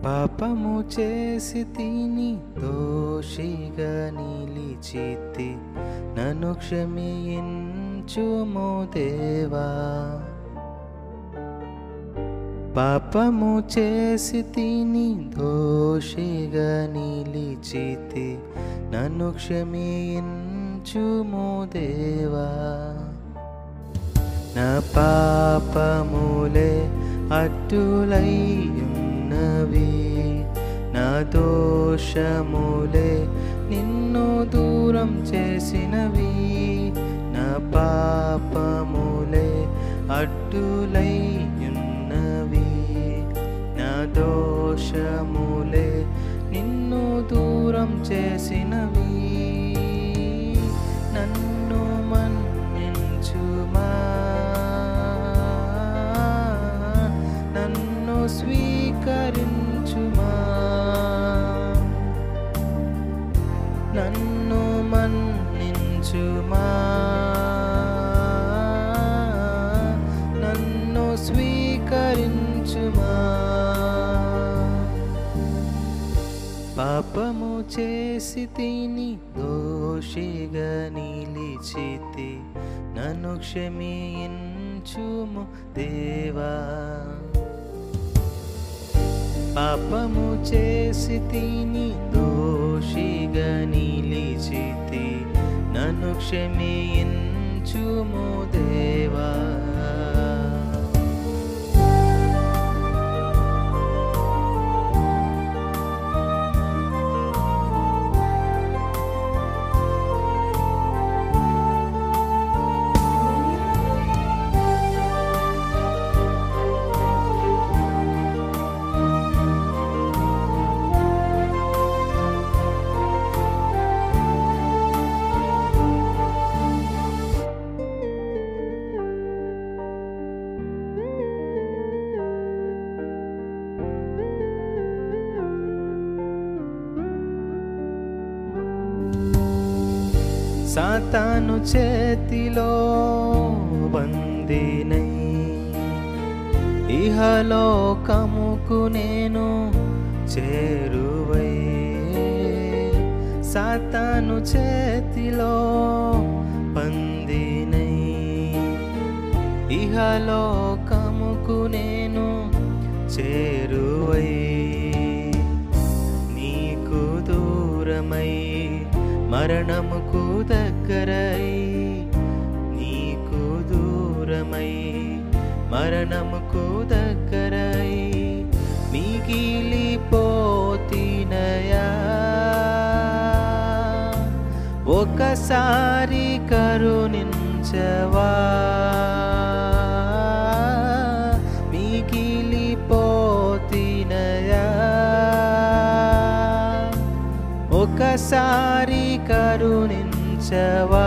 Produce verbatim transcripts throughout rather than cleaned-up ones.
పాపము చేసి తిని దోషిగా నిలిచితి, నన్ను క్షమించుము దేవా. పాపము చేసి తిని దోషిగా నిలిచితి, నన్ను క్షమించుము దేవా. నా పాపములే అట్టులైయున్నవి, నా దోషములే నిన్ను దూరం చేసినవి. నా పాపములే అట్టులైయున్నవి, నా దోషములే నిన్ను దూరం చేసినవి. నన్ను మన్నించుమా, నన్ను స్వీకరించుమా, నన్ను మన్నించుమా, నన్ను స్వీకరించుమా. పాపము చేసి తిని దోషిగా నిలిచితి, నన్ను క్షమించుము దేవా. పాపము చేసి తిని దోషిగా నిలిచితి, నన్ను క్షమించుము దేవా. సాతాను చేతిలో బందీనై ఇహలోకముకు నేను చేరువై, సాతాను చేతిలో బందీనై ఇహలోకముకు నేను చేరువై, నీకు దూరమై మరణముకు దగ్గరై, నీకు దూరమై మరణముకు దగ్గరై మిగిలిపోతినయా. ఒకసారి కరుణించవా, మిగిలిపోతినయా. ఒకసారి కరుణించవా.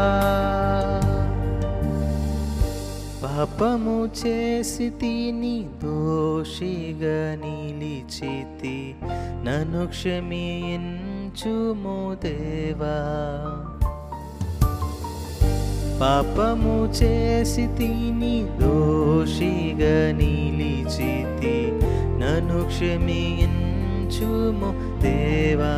పాపము చేసి తిని దోషిగా నిలిచితి, నన్ను క్షమించుము దేవా. పాపము చేసి తిని దోషిగా నిలిచితి, నన్ను క్షమించుము దేవా.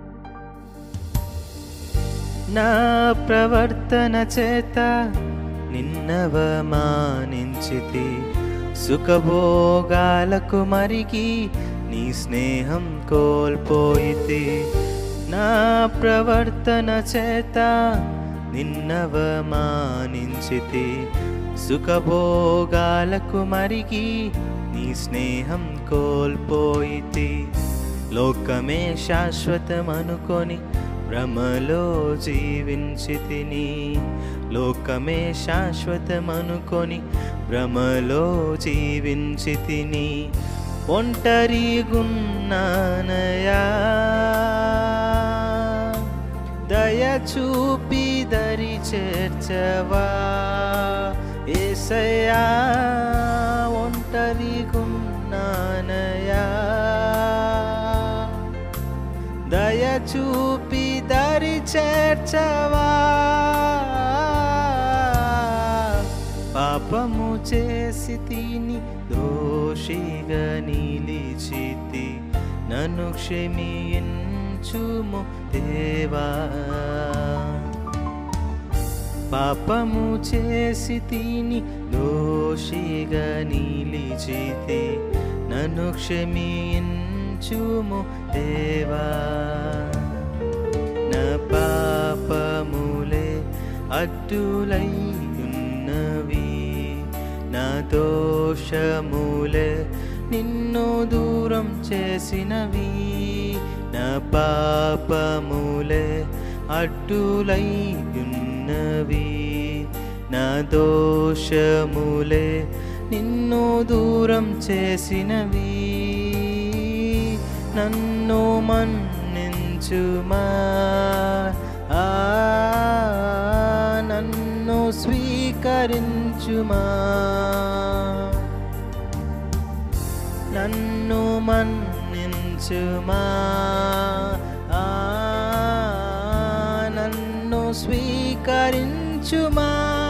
నా ప్రవర్తన చేత నిన్నవమానించితి, సుఖభోగాలకు మరిగి నీ స్నేహం కోల్పోయితి. నా ప్రవర్తన చేత నిన్నవమానించితి, సుఖభోగాలకు మరిగి నీ స్నేహం కోల్పోయితి. లోకమే శాశ్వతమనుకొని భ్రమలో జీవించితిని, లోకమే శాశ్వతమనుకొని భ్రమలో జీవించితిని. ఒంటరిగున్నానయా, దయ చూపి దరి చేర్చవా యేసయ్యా. ఒంటరిగున్నానయా, దయ చూపి దరి చేర్చవా. పాపము చేసి తిని దోషిగా నిలిచితి, నన్ను క్షమించుము దేవా. పాపము చేసి తిని దోషిగా నిలిచితి, నన్ను క్షమించుము దేవా. నా పాపములే అడ్డులై ఉన్నవి, నా దోషములే నిన్ను దూరం చేసినవి. నా పాపములే అడ్డులై ఉన్నవి, నా దోషములే నిన్ను దూరం చేసినవి. నన్ను మన్నించుమా, ఆ నన్ను స్వీకరించుమా. నన్ను మన్నించుమా, ఆ నన్ను స్వీకరించుమా.